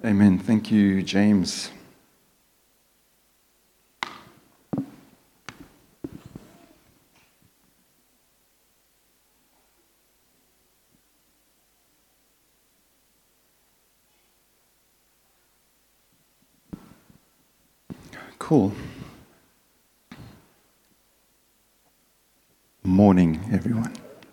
Amen. Thank you, James. Cool. Morning, everyone.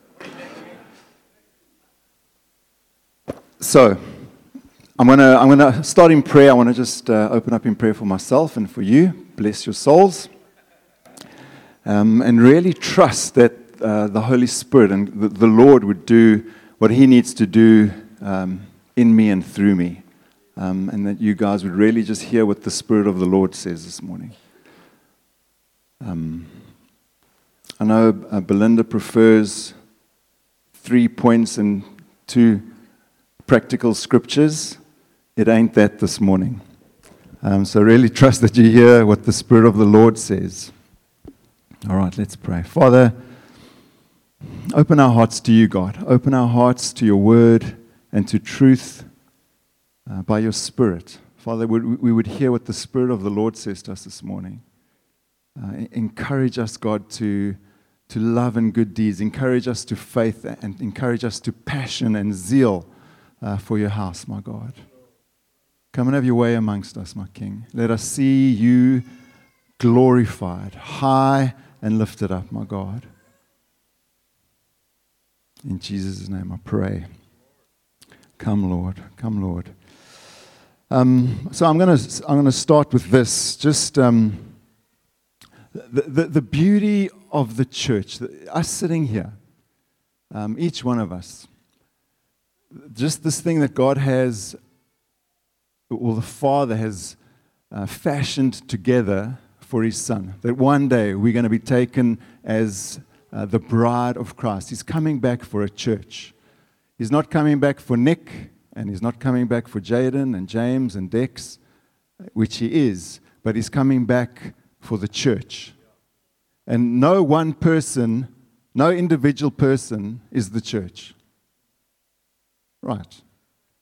So, I'm gonna start in prayer. I want to just open up in prayer for myself and for you. Bless your souls, and really trust that the Holy Spirit and the Lord would do what He needs to do in me and through me, and that you guys would really just hear what the Spirit of the Lord says this morning. I know Belinda prefers 3 points and 2 practical scriptures. It ain't that this morning. So really trust that you hear what the Spirit of the Lord says. All right, let's pray. Father, open our hearts to you, God. Open our hearts to your word and to truth by your Spirit. Father, we would hear what the Spirit of the Lord says to us this morning. Encourage us, God, to love and good deeds. Encourage us to faith and encourage us to passion and zeal for your house, my God. Come and have your way amongst us, my King. Let us see you glorified, high and lifted up, my God. In Jesus' name I pray. Come, Lord. Come, Lord. So I'm going to start with this. Just the beauty of the church, us sitting here, each one of us, just this thing that God has, or the Father has fashioned together for His Son, that one day we're going to be taken as the bride of Christ. He's coming back for a church. He's not coming back for Nick, and He's not coming back for Jaden and James and Dex, which He is, but He's coming back for the church. And no one person, no individual person is the church. Right.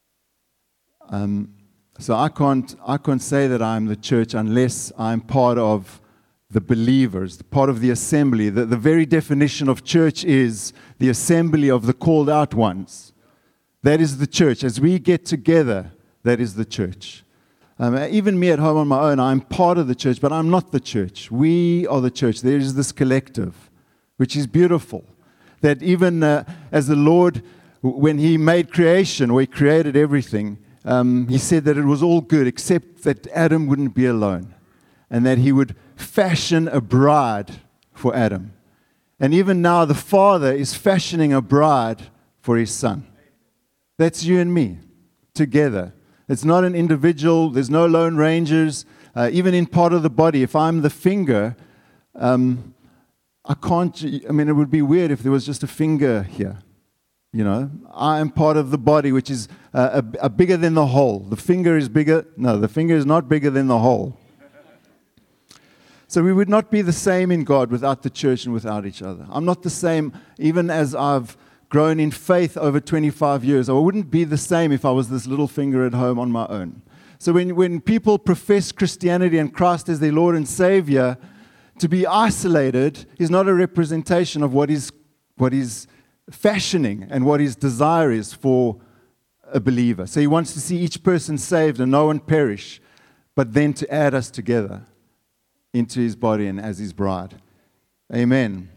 So I can't say that I'm the church unless I'm part of the believers, part of the assembly. The very definition of church is the assembly of the called out ones. That is the church. As we get together, that is the church. Even me at home on my own, I'm part of the church, but I'm not the church. We are the church. There is this collective, which is beautiful. That even as the Lord, when He made creation, or He created everything, He said that it was all good, except that Adam wouldn't be alone, and that He would fashion a bride for Adam. And even now, the Father is fashioning a bride for His Son. That's you and me, together. It's not an individual. There's no lone rangers. Even in part of the body, if I'm the finger, I can't. I mean, it would be weird if there was just a finger here. You know, I am part of the body, which is bigger than the whole. The finger is bigger. No, the finger is not bigger than the whole. So we would not be the same in God without the church and without each other. I'm not the same, even as I've grown in faith over 25 years. I wouldn't be the same if I was this little finger at home on my own. So when people profess Christianity and Christ as their Lord and Savior, to be isolated is not a representation of what is fashioning and what His desire is for a believer. So He wants to see each person saved and no one perish, but then to add us together into His body and as His bride. Amen.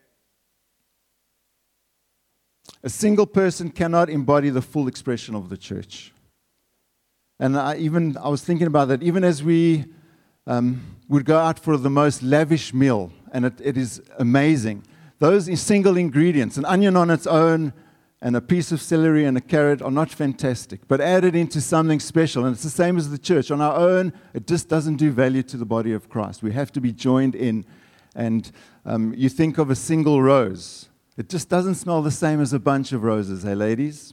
A single person cannot embody the full expression of the church. And I was thinking about that, even as we would go out for the most lavish meal, and it is amazing. Those single ingredients, an onion on its own and a piece of celery and a carrot are not fantastic, but added into something special. And it's the same as the church. On our own, it just doesn't do value to the body of Christ. We have to be joined in. And you think of a single rose. It just doesn't smell the same as a bunch of roses, hey ladies?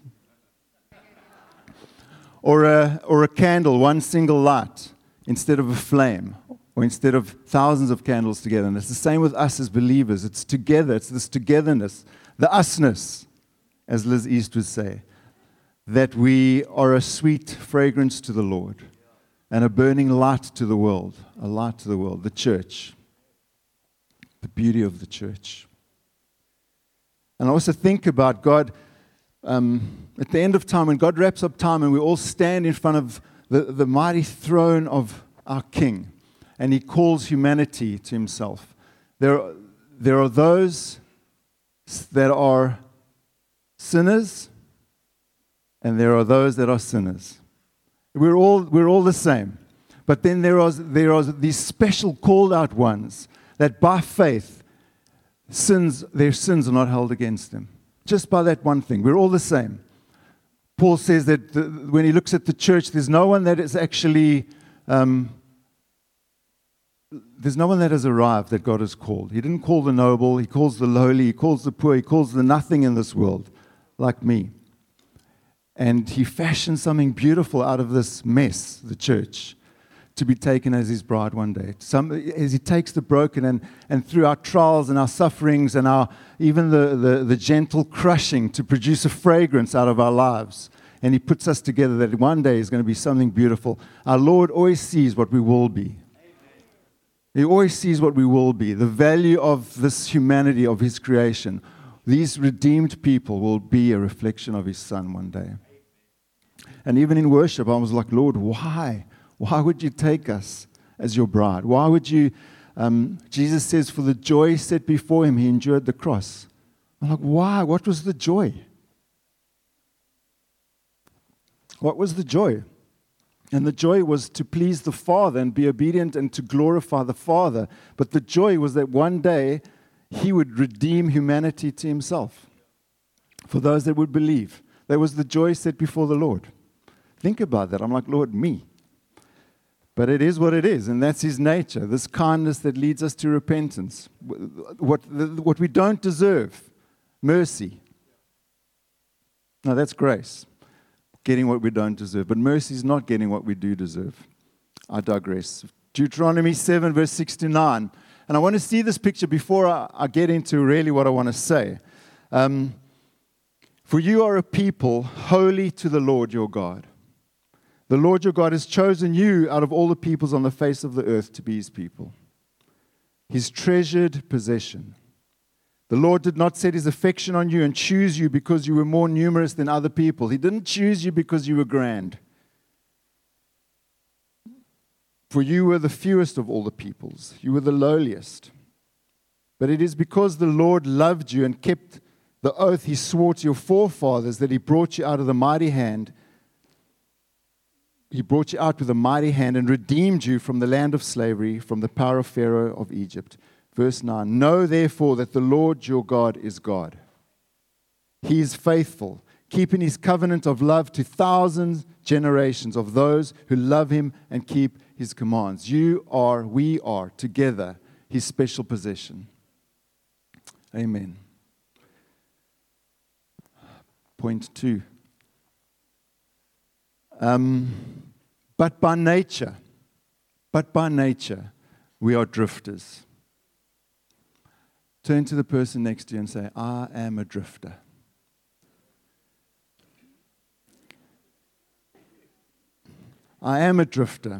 Or a candle, one single light, instead of a flame. Or instead of thousands of candles together. And it's the same with us as believers. It's together. It's this togetherness. The usness, as Liz East would say. that we are a sweet fragrance to the Lord and a burning light to the world, a light to the world, the church, the beauty of the church. And I also think about God at the end of time, when God wraps up time and we all stand in front of the mighty throne of our King, and He calls humanity to Himself. There are those that are sinners, and there are those that are sinners. We're all the same. But then there are these special called out ones that by faith, their sins are not held against them. Just by that one thing. We're all the same. Paul says that when he looks at the church, there's no one that is actually, there's no one that has arrived that God has called. He didn't call the noble, He calls the lowly, He calls the poor, He calls the nothing in this world, like me. And He fashioned something beautiful out of this mess, the church, to be taken as His bride one day. As He takes the broken and through our trials and our sufferings and even the gentle crushing to produce a fragrance out of our lives. And He puts us together that one day is going to be something beautiful. Our Lord always sees what we will be. He always sees what we will be. The value of this humanity, of His creation. These redeemed people will be a reflection of His Son one day. And even in worship, I was like, Lord, why? Why would you take us as your bride? Why would you? Jesus says, for the joy set before Him, He endured the cross. I'm like, why? What was the joy? What was the joy? And the joy was to please the Father and be obedient and to glorify the Father. But the joy was that one day He would redeem humanity to Himself. For those that would believe. That was the joy set before the Lord. Think about that. I'm like, Lord, me. But it is what it is, and that's His nature, this kindness that leads us to repentance. What we don't deserve, mercy. No, that's grace, getting what we don't deserve. But mercy is not getting what we do deserve. I digress. Deuteronomy 7, verse 6 to 9. And I want to see this picture before I get into really what I want to say. For you are a people holy to the Lord your God. The Lord your God has chosen you out of all the peoples on the face of the earth to be His people, His treasured possession. The Lord did not set His affection on you and choose you because you were more numerous than other people. He didn't choose you because you were grand. For you were the fewest of all the peoples. You were the lowliest. But it is because the Lord loved you and kept the oath He swore to your forefathers that He brought you out of the mighty hand. He brought you out with a mighty hand and redeemed you from the land of slavery, from the power of Pharaoh of Egypt. Verse 9, know therefore that the Lord your God is God. He is faithful, keeping His covenant of love to thousands generations of those who love Him and keep His commands. We are together His special possession. Amen. Point 2. But by nature, we are drifters. Turn to the person next to you and say, I am a drifter. I am a drifter.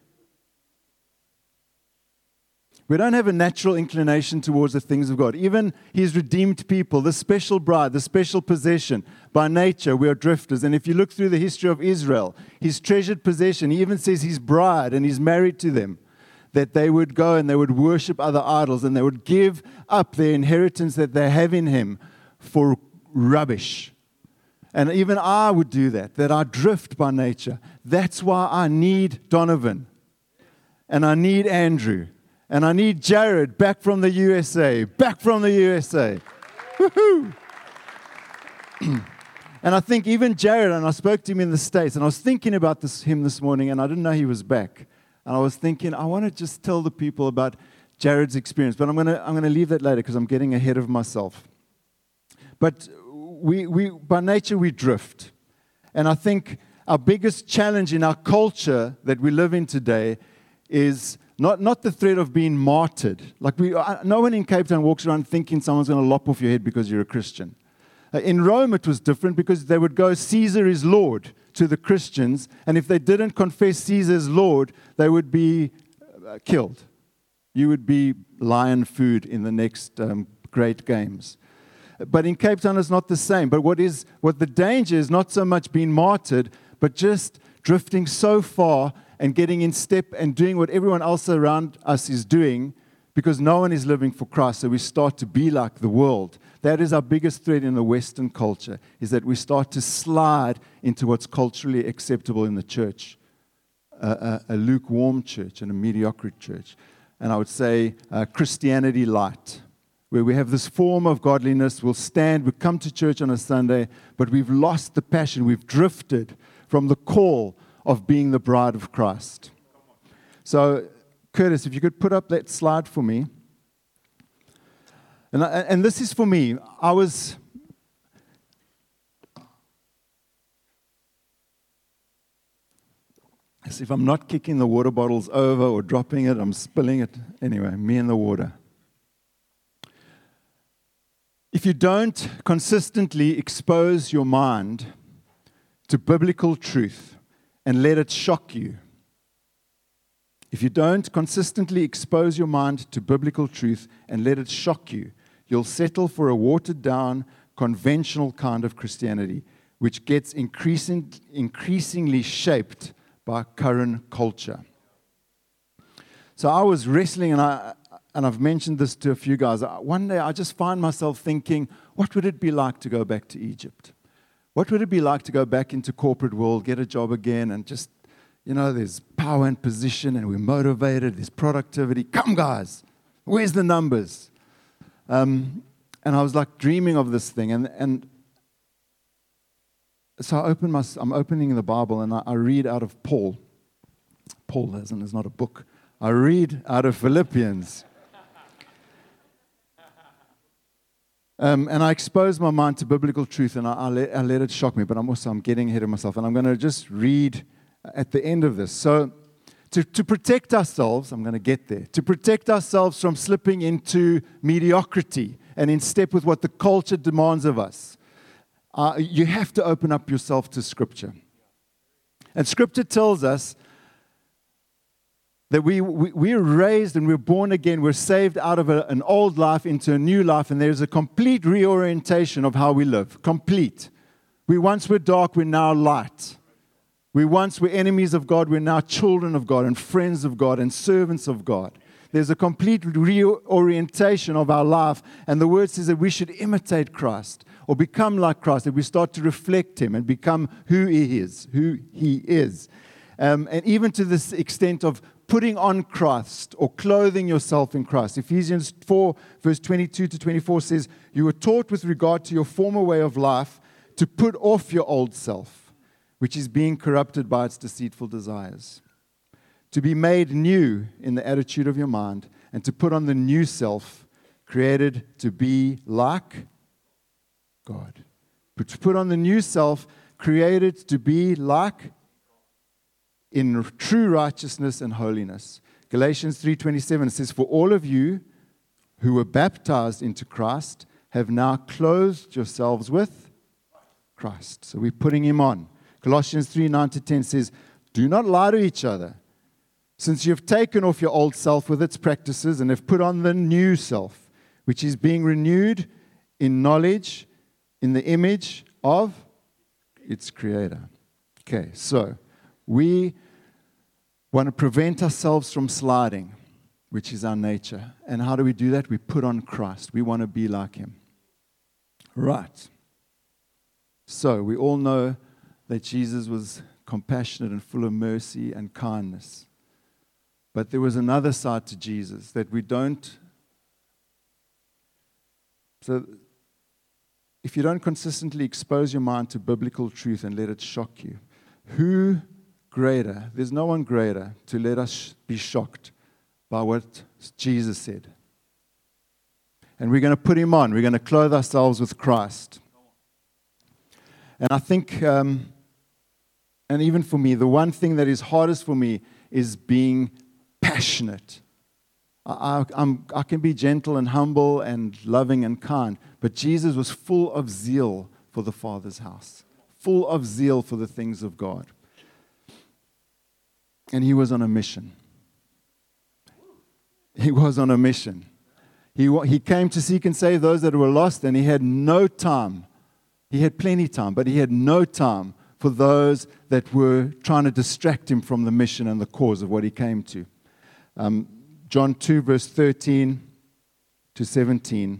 We don't have a natural inclination towards the things of God. Even His redeemed people, the special bride, the special possession, by nature we are drifters. And if you look through the history of Israel, His treasured possession, He even says His bride, and He's married to them, that they would go and they would worship other idols and they would give up their inheritance that they have in Him for rubbish. And even I would do that I drift by nature. That's why I need Donovan, and I need Andrew, and I need Jared back from the USA. Woohoo! And I think even Jared, and I spoke to him in the States, and I was thinking about him this morning, and I didn't know he was back. And I was thinking, I want to just tell the people about Jared's experience, but I'm going to leave that later because I'm getting ahead of myself. But we by nature, we drift. And I think our biggest challenge in our culture that we live in today is not the threat of being martyred. Like no one in Cape Town walks around thinking someone's going to lop off your head because you're a Christian. In Rome, it was different because they would go, Caesar is Lord to the Christians, and if they didn't confess Caesar as Lord, they would be killed. You would be lion food in the next great games. But in Cape Town, it's not the same. But what the danger is not so much being martyred, but just drifting so far and getting in step and doing what everyone else around us is doing, because no one is living for Christ. So we start to be like the world. That is our biggest threat in the Western culture, is that we start to slide into what's culturally acceptable in the church, a lukewarm church and a mediocre church. And I would say Christianity light, where we have this form of godliness. We'll stand, we come to church on a Sunday, but we've lost the passion. We've drifted from the call of being the bride of Christ. So, Curtis, if you could put up that slide for me. And this is for me. As if I'm not kicking the water bottles over or dropping it, I'm spilling it. Anyway, me and the water. If you don't consistently expose your mind to biblical truth and let it shock you, if you don't consistently expose your mind to biblical truth and let it shock you, you'll settle for a watered-down, conventional kind of Christianity, which gets increasingly shaped by current culture. So I was wrestling, and I've mentioned this to a few guys. One day I just find myself thinking, what would it be like to go back to Egypt? What would it be like to go back into corporate world, get a job again, and just, there's power and position, and we're motivated, there's productivity. Come, guys, where's the numbers? And I was like dreaming of this thing, and so I'm opening the Bible, and I read out of Paul. Paul is not a book. I read out of Philippians. And I expose my mind to biblical truth, and I let it shock me, but I'm getting ahead of myself, and I'm going to just read at the end of this. So to protect ourselves, I'm going to get there, to protect ourselves from slipping into mediocrity and in step with what the culture demands of us, you have to open up yourself to Scripture. And Scripture tells us that we're raised and we're born again, we're saved out of an old life into a new life, and there's a complete reorientation of how we live. Complete. We once were dark, we're now light. We once were enemies of God, we're now children of God and friends of God and servants of God. There's a complete reorientation of our life, and the Word says that we should imitate Christ or become like Christ, that we start to reflect Him and become who He is. And even to this extent of putting on Christ or clothing yourself in Christ. Ephesians 4, verse 22 to 24 says, you were taught with regard to your former way of life to put off your old self, which is being corrupted by its deceitful desires, to be made new in the attitude of your mind, and to put on the new self, created to be like God. But to put on the new self, created to be like in true righteousness and holiness. Galatians 3:27 says, for all of you who were baptized into Christ have now clothed yourselves with Christ. So we're putting Him on. Colossians 3:9-10 says, do not lie to each other, since you have taken off your old self with its practices and have put on the new self, which is being renewed in knowledge in the image of its Creator. Okay, so we want to prevent ourselves from sliding, which is our nature. And how do we do that? We put on Christ. We want to be like Him. Right. So we all know that Jesus was compassionate and full of mercy and kindness. But there was another side to Jesus that we don't. So if you don't consistently expose your mind to biblical truth and let it shock you, who greater? There's no one greater to let us be shocked by what Jesus said. And we're going to put Him on. We're going to clothe ourselves with Christ. And I think, and even for me, the one thing that is hardest for me is being passionate I can be gentle and humble and loving and kind. But Jesus was full of zeal for the Father's house, full of zeal for the things of God. And he was on a mission. He was on a mission. He came to seek and save those that were lost, and he had no time. He had plenty time, but he had no time for those that were trying to distract him from the mission and the cause of what he came to. John 2, verse 13 to 17.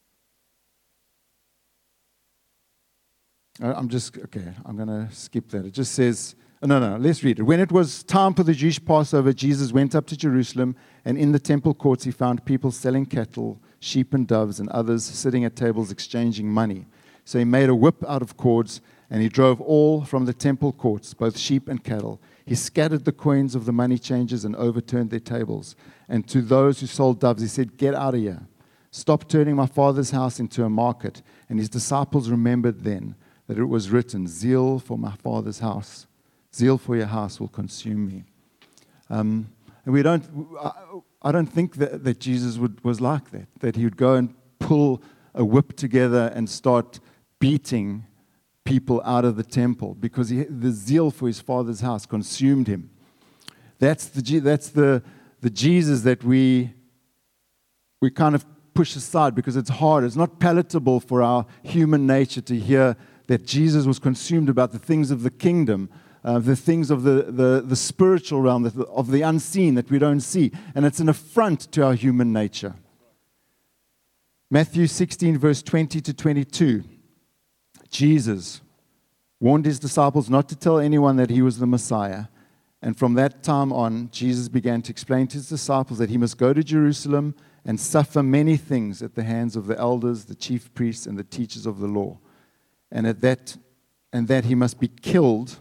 I'm going to skip that. It just says, let's read it. When it was time for the Jewish Passover, Jesus went up to Jerusalem, and in the temple courts he found people selling cattle, sheep and doves, and others sitting at tables exchanging money. So he made a whip out of cords, and he drove all from the temple courts, both sheep and cattle. He scattered the coins of the money changers and overturned their tables. And to those who sold doves, he said, "Get out of here. Stop turning my Father's house into a market." And his disciples remembered then that it was written, "Zeal for my Father's house, zeal for your house will consume me." And I don't think that Jesus was like that he would go and pull a whip together and start beating people out of the temple, because the zeal for his Father's house consumed him. That's the Jesus that we kind of push aside because it's hard. It's not palatable for our human nature to hear that Jesus was consumed about the things of the kingdom, the things of the spiritual realm, of the unseen that we don't see. And it's an affront to our human nature. Matthew 16, verse 20 to 22. Jesus warned his disciples not to tell anyone that he was the Messiah. And from that time on, Jesus began to explain to his disciples that he must go to Jerusalem and suffer many things at the hands of the elders, the chief priests, and the teachers of the law. And that he must be killed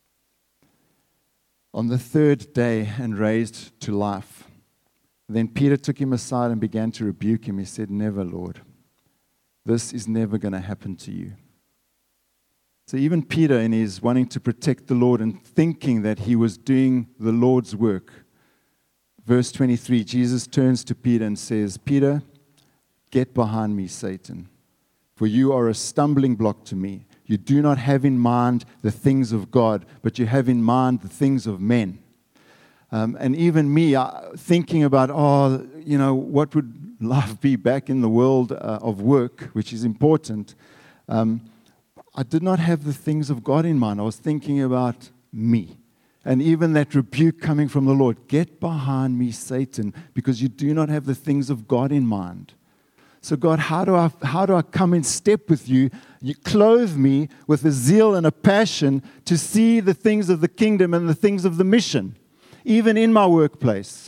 on the third day and raised to life. Then Peter took him aside and began to rebuke him. He said, "Never, Lord. This is never going to happen to you." So even Peter, in his wanting to protect the Lord and thinking that he was doing the Lord's work, verse 23, Jesus turns to Peter and says, "Peter, get behind me, Satan, for you are a stumbling block to me. You do not have in mind the things of God, but you have in mind the things of men." And even me, thinking about, what would life be back in the world of work, which is important, I did not have the things of God in mind. I was thinking about me. And even that rebuke coming from the Lord, "Get behind me, Satan, because you do not have the things of God in mind." So God, how do I come in step with you? You clothe me with a zeal and a passion to see the things of the kingdom and the things of the mission, even in my workplace.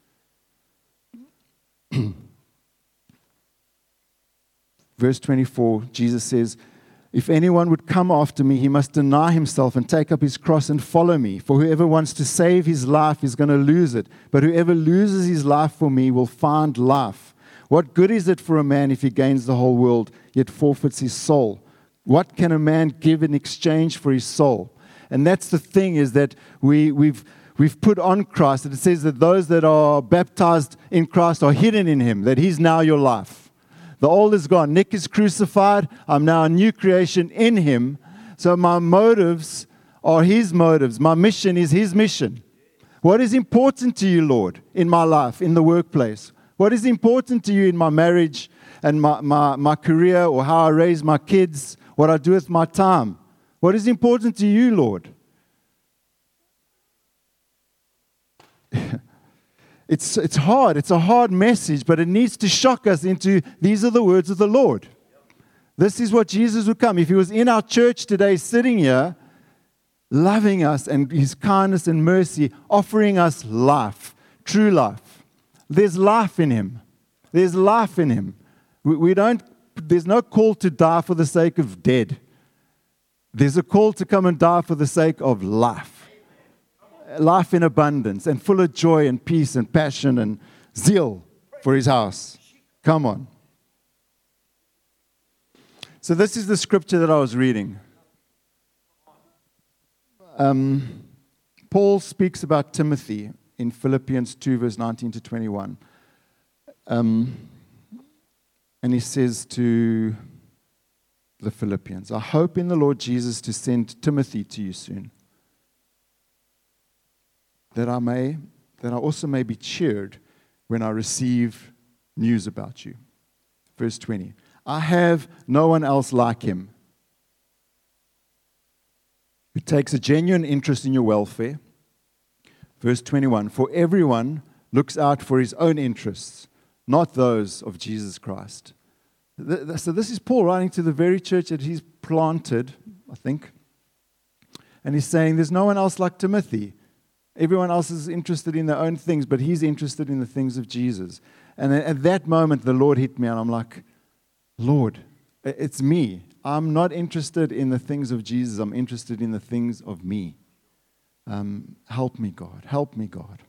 Verse 24, Jesus says, "If anyone would come after me, he must deny himself and take up his cross and follow me. For whoever wants to save his life is going to lose it. But whoever loses his life for me will find life. What good is it for a man if he gains the whole world, yet forfeits his soul? What can a man give in exchange for his soul?" And that's the thing, is that we've put on Christ. And it says that those that are baptized in Christ are hidden in him, that he's now your life. The old is gone. Nick is crucified. I'm now a new creation in him. So my motives are his motives. My mission is his mission. What is important to you, Lord, in my life, in the workplace? What is important to you in my marriage and my career, or how I raise my kids, what I do with my time? What is important to you, Lord? It's hard. It's a hard message, but it needs to shock us into, these are the words of the Lord. This is what Jesus would come. If he was in our church today, sitting here, loving us and his kindness and mercy, offering us life, true life. There's life in him. There's life in him. There's no call to die for the sake of dead. There's a call to come and die for the sake of life. Life in abundance and full of joy and peace and passion and zeal for his house. Come on. So this is the scripture that I was reading. Paul speaks about Timothy in Philippians 2, verse 19 to 21. And he says to the Philippians, I hope in the Lord Jesus to send Timothy to you soon, that I also may be cheered when I receive news about you. Verse 20. I have no one else like him who takes a genuine interest in your welfare. Verse 21. For everyone looks out for his own interests, not those of Jesus Christ. So this is Paul writing to the very church that he's planted, I think. And he's saying there's no one else like Timothy. Everyone else is interested in their own things, but he's interested in the things of Jesus. And at that moment, the Lord hit me, and I'm like, Lord, it's me. I'm not interested in the things of Jesus. I'm interested in the things of me. Help me, God. Help me, God.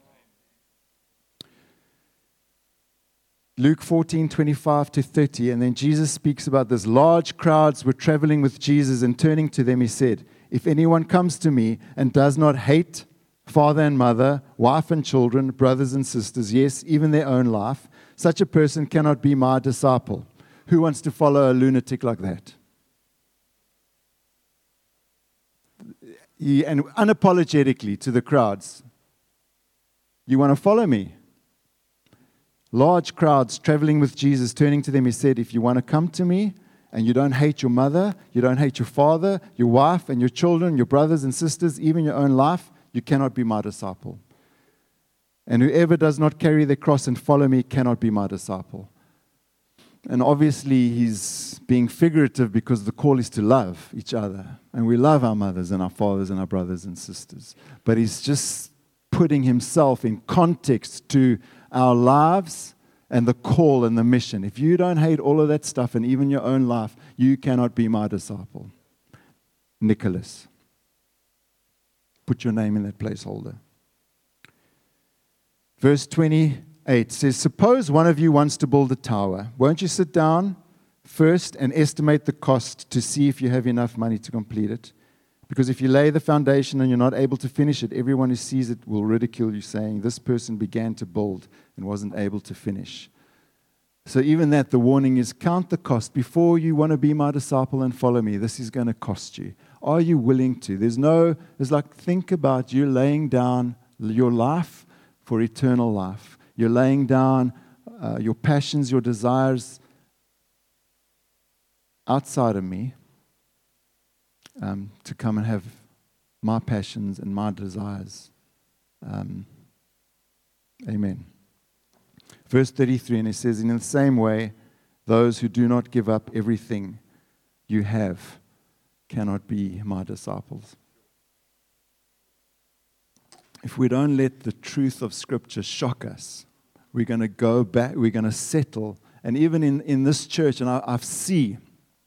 Luke 14:25-30, and then Jesus speaks about this. Large crowds were traveling with Jesus, and turning to them, he said, if anyone comes to me and does not hate father and mother, wife and children, brothers and sisters, yes, even their own life, such a person cannot be my disciple. Who wants to follow a lunatic like that? And unapologetically to the crowds, you want to follow me? Large crowds traveling with Jesus, turning to them, he said, if you want to come to me and you don't hate your mother, you don't hate your father, your wife and your children, your brothers and sisters, even your own life, you cannot be my disciple. And whoever does not carry their cross and follow me cannot be my disciple. And obviously he's being figurative because the call is to love each other. And we love our mothers and our fathers and our brothers and sisters. But he's just putting himself in context to our lives and the call and the mission. If you don't hate all of that stuff and even your own life, you cannot be my disciple. Nicholas. Put your name in that placeholder. Verse 28 says, suppose one of you wants to build a tower. Won't you sit down first and estimate the cost to see if you have enough money to complete it? Because if you lay the foundation and you're not able to finish it, everyone who sees it will ridicule you, saying, this person began to build and wasn't able to finish. So even that, the warning is, count the cost. Before you want to be my disciple and follow me, this is going to cost you. Are you willing to? There's like, think about you laying down your life for eternal life. You're laying down your passions, your desires outside of me to come and have my passions and my desires. Amen. Verse 33, and it says, in the same way, those who do not give up everything you have cannot be my disciples. If we don't let the truth of Scripture shock us, we're going to go back, we're going to settle. And even in this church, and I've seen,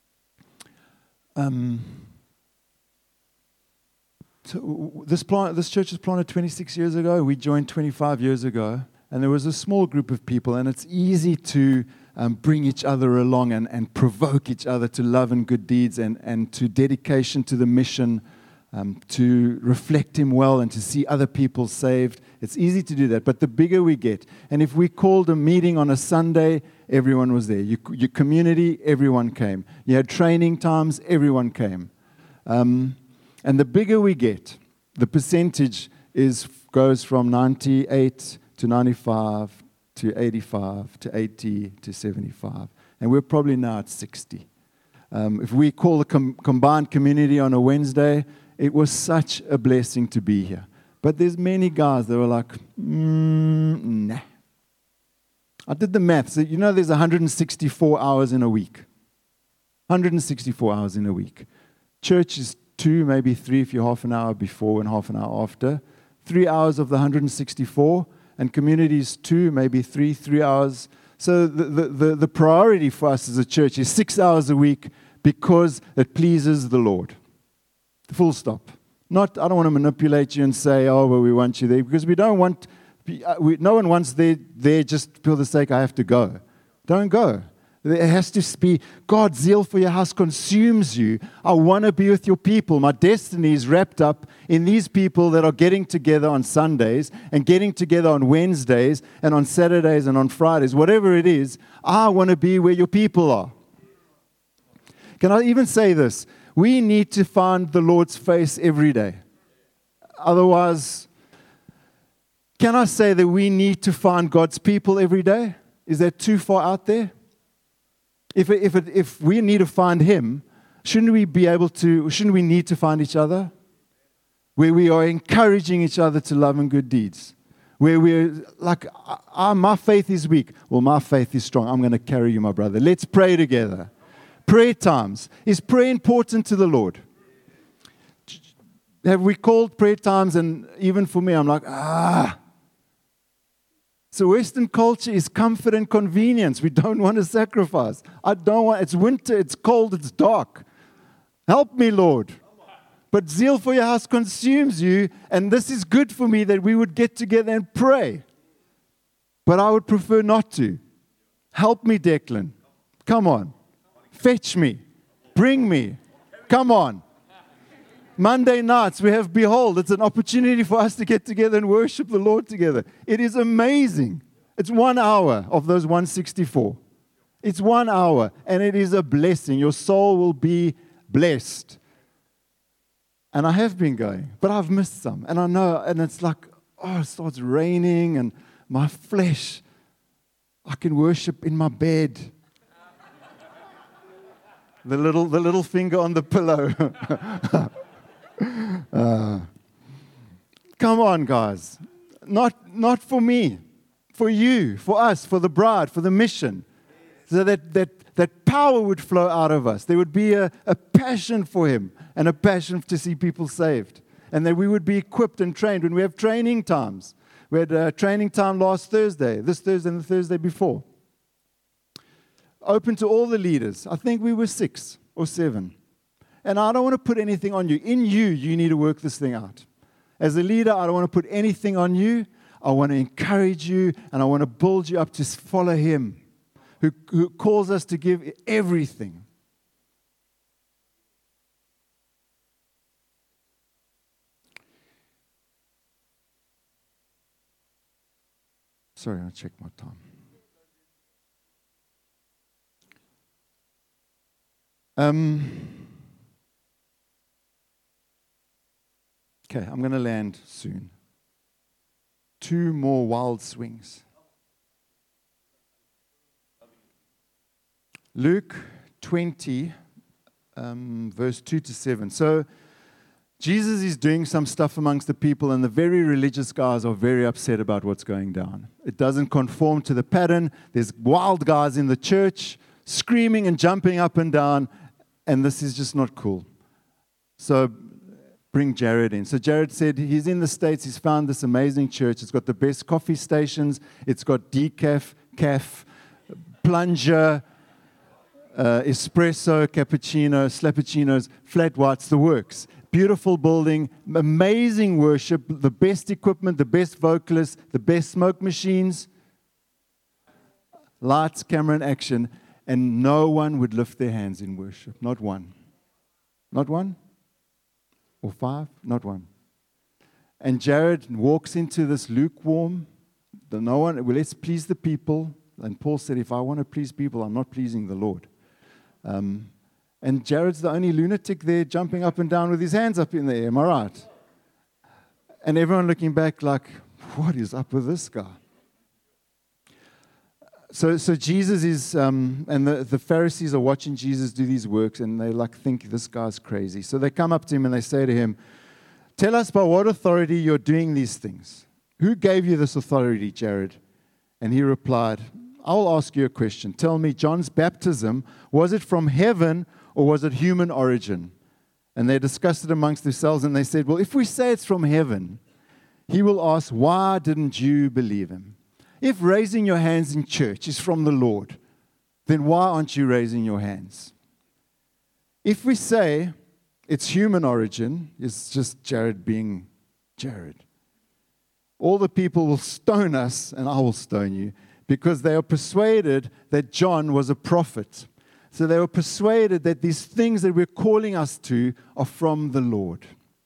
this church was planted 26 years ago. We joined 25 years ago. And there was a small group of people, and it's easy to bring each other along and provoke each other to love and good deeds and to dedication to the mission, to reflect Him well and to see other people saved. It's easy to do that, but the bigger we get, and if we called a meeting on a Sunday, everyone was there. Your community, everyone came. You had training times, everyone came. And the bigger we get, the percentage goes from 98 to 95 to 85 to 80 to 75. And we're probably now at 60. If we call the combined community on a Wednesday, it was such a blessing to be here. But there's many guys that were like, nah. I did the maths. You know there's 164 hours in a week. 164 hours in a week. Church is 2, maybe 3 if you're half an hour before and half an hour after. 3 hours of the 164. And communities 2, maybe 3 hours. So the priority for us as a church is 6 hours a week because it pleases the Lord. Full stop. I don't want to manipulate you and say, oh, well, we want you there. Because we don't want, no one wants there just for the sake I have to go. Don't go. There has to be, God's zeal for your house consumes you. I want to be with your people. My destiny is wrapped up in these people that are getting together on Sundays and getting together on Wednesdays and on Saturdays and on Fridays. Whatever it is, I want to be where your people are. Can I even say this? We need to find the Lord's face every day. Otherwise, can I say that we need to find God's people every day? Is that too far out there? If we need to find Him, shouldn't we need to find each other? Where we are encouraging each other to love and good deeds. Where we're like, my faith is weak. Well, my faith is strong. I'm going to carry you, my brother. Let's pray together. Prayer times. Is prayer important to the Lord? Have we called prayer times? And even for me, I'm like, So Western culture is comfort and convenience. We don't want to sacrifice. It's winter, it's cold, it's dark. Help me, Lord. But zeal for your house consumes you, and this is good for me that we would get together and pray. But I would prefer not to. Help me, Declan. Come on. Fetch me. Bring me. Come on. Monday nights, we have Behold. It's an opportunity for us to get together and worship the Lord together. It is amazing. It's 1 hour of those 164. It's 1 hour, and it is a blessing. Your soul will be blessed. And I have been going, but I've missed some. And I know, and it's like, it starts raining, and my flesh, I can worship in my bed. The little finger on the pillow. Come on, guys. Not for me, for you, for us, for the bride, for the mission. So that power would flow out of us. There would be a passion for Him and a passion to see people saved. And that we would be equipped and trained when we have training times. We had a training time last Thursday, this Thursday and the Thursday before. Open to all the leaders. I think we were 6 or 7. And I don't want to put anything on you. In you, you need to work this thing out. As a leader, I don't want to put anything on you. I want to encourage you, and I want to build you up to follow Him, who calls us to give everything. Sorry, I'll check my time. Okay, I'm going to land soon. 2 more wild swings. Luke 20, verse 2 to 7. So, Jesus is doing some stuff amongst the people, and the very religious guys are very upset about what's going down. It doesn't conform to the pattern. There's wild guys in the church screaming and jumping up and down, and this is just not cool. So, bring Jared in. So Jared said he's in the States. He's found this amazing church. It's got the best coffee stations. It's got decaf, caf, plunger, espresso, cappuccino, slappuccinos, flat whites, the works. Beautiful building, amazing worship, the best equipment, the best vocalists, the best smoke machines, lights, camera, and action. And no one would lift their hands in worship. Not one. Not one? Or 5? Not one. And Jared walks into this lukewarm, let's please the people. And Paul said, if I want to please people, I'm not pleasing the Lord. And Jared's the only lunatic there jumping up and down with his hands up in the air. Am I right? And everyone looking back like, what is up with this guy? So Jesus is, and the Pharisees are watching Jesus do these works, and they think this guy's crazy. So they come up to him and they say to him, tell us by what authority you're doing these things. Who gave you this authority, Jared? And he replied, I'll ask you a question. Tell me, John's baptism, was it from heaven or was it human origin? And they discussed it amongst themselves, and they said, well, if we say it's from heaven, he will ask, why didn't you believe him? If raising your hands in church is from the Lord, then why aren't you raising your hands? If we say it's human origin, it's just Jared being Jared, all the people will stone us, and I will stone you, because they are persuaded that John was a prophet. So they were persuaded that these things that we're calling us to are from the Lord.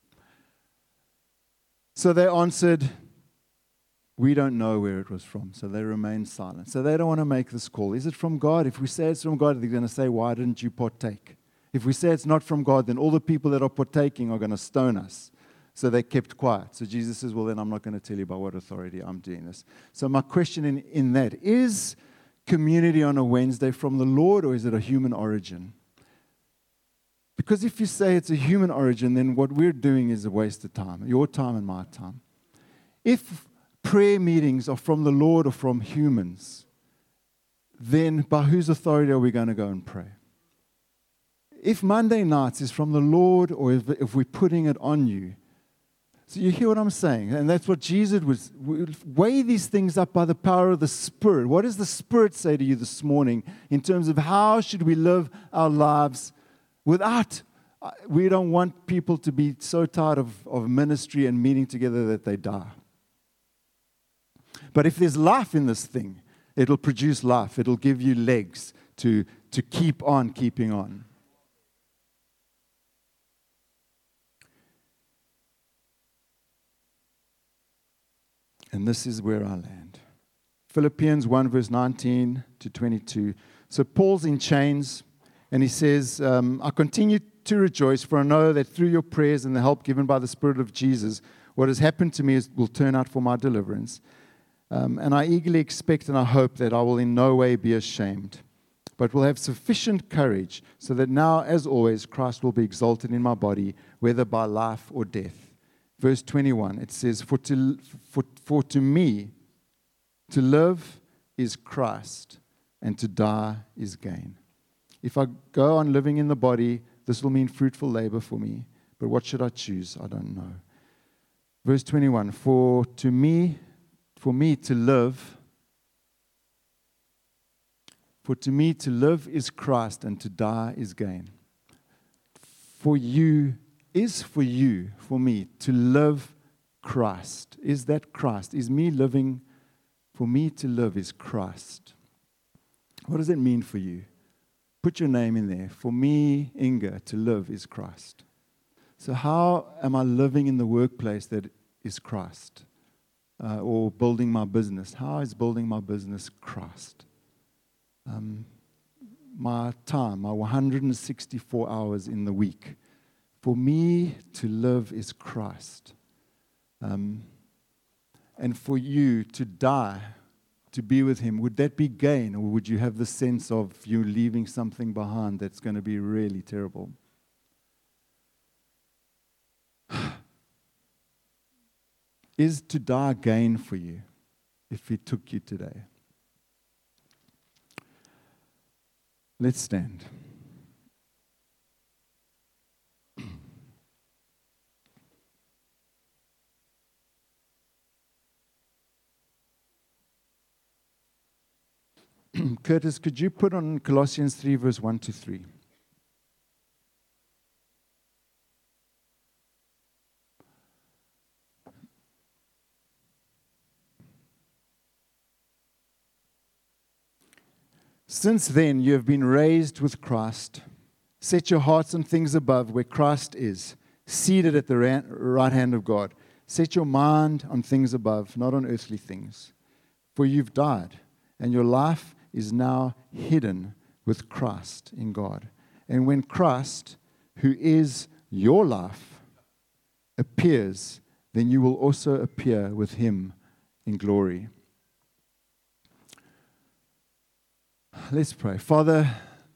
So they answered, we don't know where it was from. So they remained silent. So they don't want to make this call. Is it from God? If we say it's from God, they're going to say, why didn't you partake? If we say it's not from God, then all the people that are partaking are going to stone us. So they kept quiet. So Jesus says, well, then I'm not going to tell you by what authority I'm doing this. So my question in that, is community on a Wednesday from the Lord, or is it a human origin? Because if you say it's a human origin, then what we're doing is a waste of time, your time and my time. If prayer meetings are from the Lord or from humans, then by whose authority are we going to go and pray? If Monday nights is from the Lord, or if we're putting it on you. So you hear what I'm saying? And that's what Jesus was. Weigh these things up by the power of the Spirit. What does the Spirit say to you this morning in terms of how should we live our lives without, we don't want people to be so tired of ministry and meeting together that they die. But if there's life in this thing, it'll produce life. It'll give you legs to keep on keeping on. And this is where I land. Philippians 1 verse 19 to 22. So Paul's in chains, and he says, I continue to rejoice, for I know that through your prayers and the help given by the Spirit of Jesus, what has happened to me will turn out for my deliverance. And I eagerly expect and I hope that I will in no way be ashamed, but will have sufficient courage, so that now, as always, Christ will be exalted in my body, whether by life or death. Verse 21, it says, For to me, to live is Christ, and to die is gain. If I go on living in the body, this will mean fruitful labor for me. But what should I choose? I don't know. Verse 21, For me to live is Christ, and to die is gain. For me, to live Christ. Is that Christ? Is me living, for me to live is Christ. What does it mean for you? Put your name in there. For me, Inga, to live is Christ. So how am I living in the workplace that is Christ? Or building my business? How is building my business Christ? My time, my 164 hours in the week. For me to live is Christ. And for you to die, to be with Him, would that be gain? Or would you have the sense of you leaving something behind that's going to be really terrible? Is to die gain for you if He took you today? Let's stand. Curtis, could you put on Colossians 3, verse 1 to 3? Since then you have been raised with Christ. Set your hearts on things above, where Christ is, seated at the right hand of God. Set your mind on things above, not on earthly things. For you've died, and your life is now hidden with Christ in God. And when Christ, who is your life, appears, then you will also appear with Him in glory. Let's pray. Father,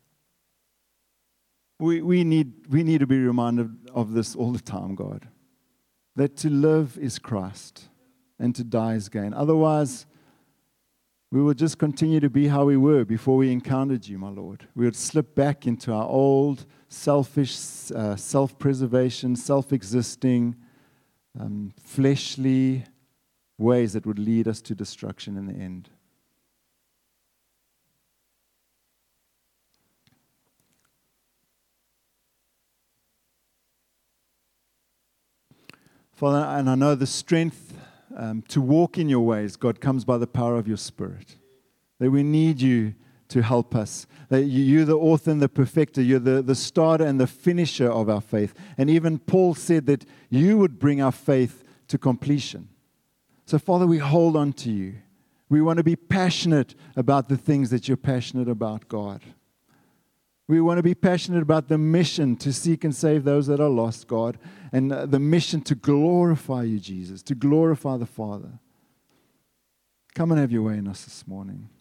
we need to be reminded of this all the time, God. That to live is Christ and to die is gain. Otherwise, we will just continue to be how we were before we encountered you, my Lord. We would slip back into our old, selfish, self-preservation, self-existing, fleshly ways that would lead us to destruction in the end. Father, and I know the strength to walk in your ways, God, comes by the power of your Spirit. that we need you to help us. That you're the author and the perfecter. You're the starter and the finisher of our faith. And even Paul said that you would bring our faith to completion. So, Father, we hold on to you. We want to be passionate about the things that you're passionate about, God. We want to be passionate about the mission to seek and save those that are lost, God, and the mission to glorify you, Jesus, to glorify the Father. Come and have your way in us this morning.